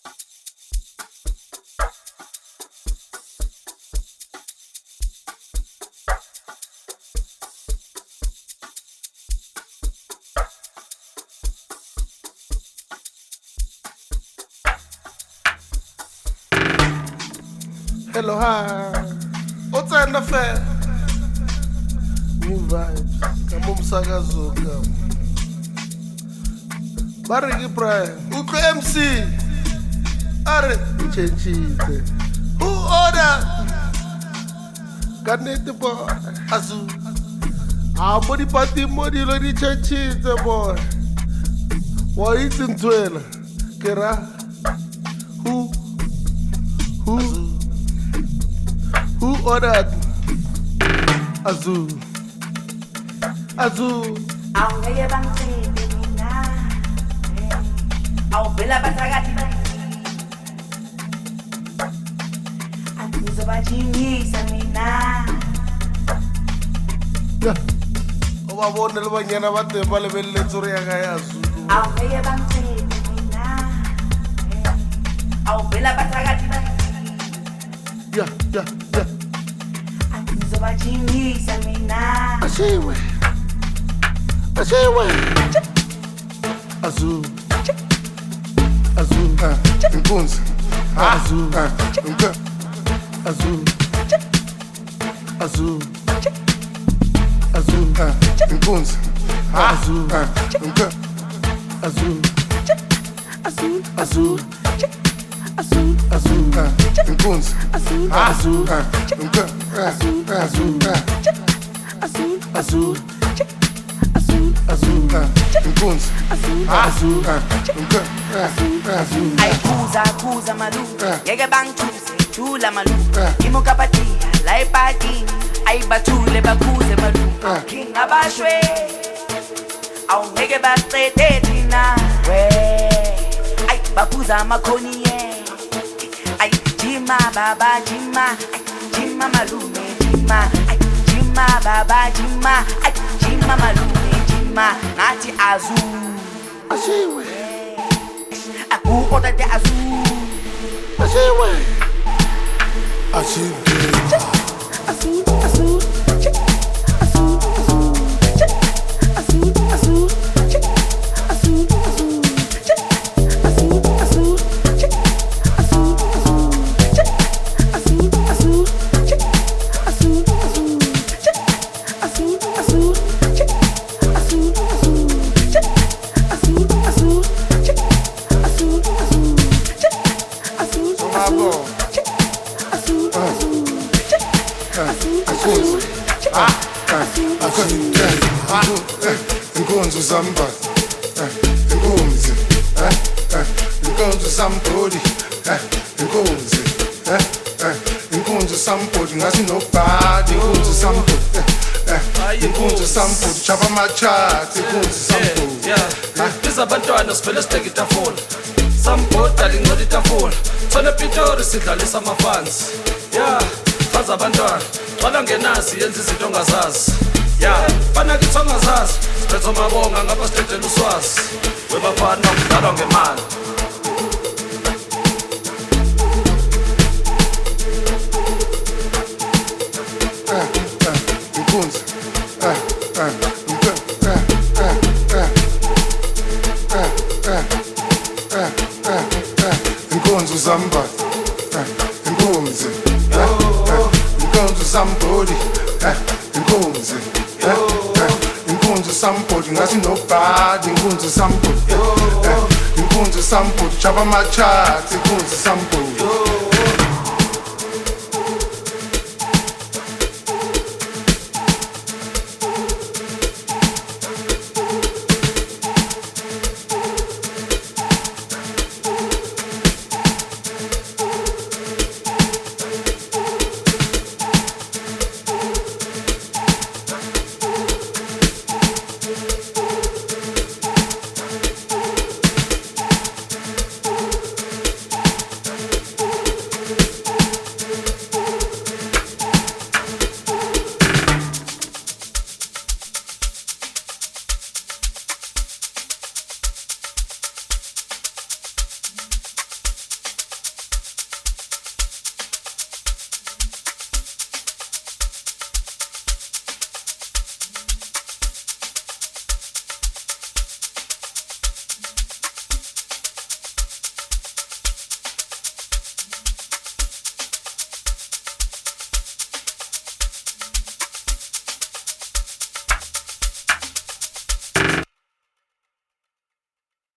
Hello, hi. What's on the fair? New vibes. Kamu msakazuka. Bariki Brian. Uko MC. Are chenchite. Who ordered? Kanete boy. Azu. Modi party modi lo di chenchite boy. Wa itintwela. Kera. Who? Who ordered? Azu. Awungeke bangicede mina. Awuvela bathakathi angizobajimisa mina. Obabone le banyana ba teng ba lebelletse re ya ka ya Zulu. Awungeke bangicede mina. Awuvela bathakathi Yeah. angizobajimisa mina. Ashiwe. Azu. Inkunzi. Azu. Inkunzi. Inkunzi. Ayikhuza malu ngeke bangithuze thula malu imokapati la ipati ayibathule bakhuze malu king abashwe awungeke baqede thina we ay baphuza amakhoni ye ay jima baba jima malume jima ay jima baba jima ay jima malume jima nathi azu Ashiwe. who ordered the azu Ashiwe. Inkunzi somebody. Inkunzi. Inkunzi somebody. Inkunzi. Inkunzi somebody. Ngasi nobody. Inkunzi somebody. Inkunzi somebody. Chapa my chat. Inkunzi somebody. Biza abantwana sivele sideka itafula sambodala ingcola itafula thona epitori sidlalisa amafansi faza abantwana gcwala ngenazi yenza izinto ongazazi banakithi ongazazi siphethe amabonga ngapha sidedela uswazi webafana kudlalwa ngemali Inkunzi. Inkunzi somebody. Inkunzi. Inkunzi somebody. Inkunzi. Inkunzi somebody. Ngasi nobody. Inkunzi somebody. Inkunzi somebody. Chapa my chat. Inkunzi somebody.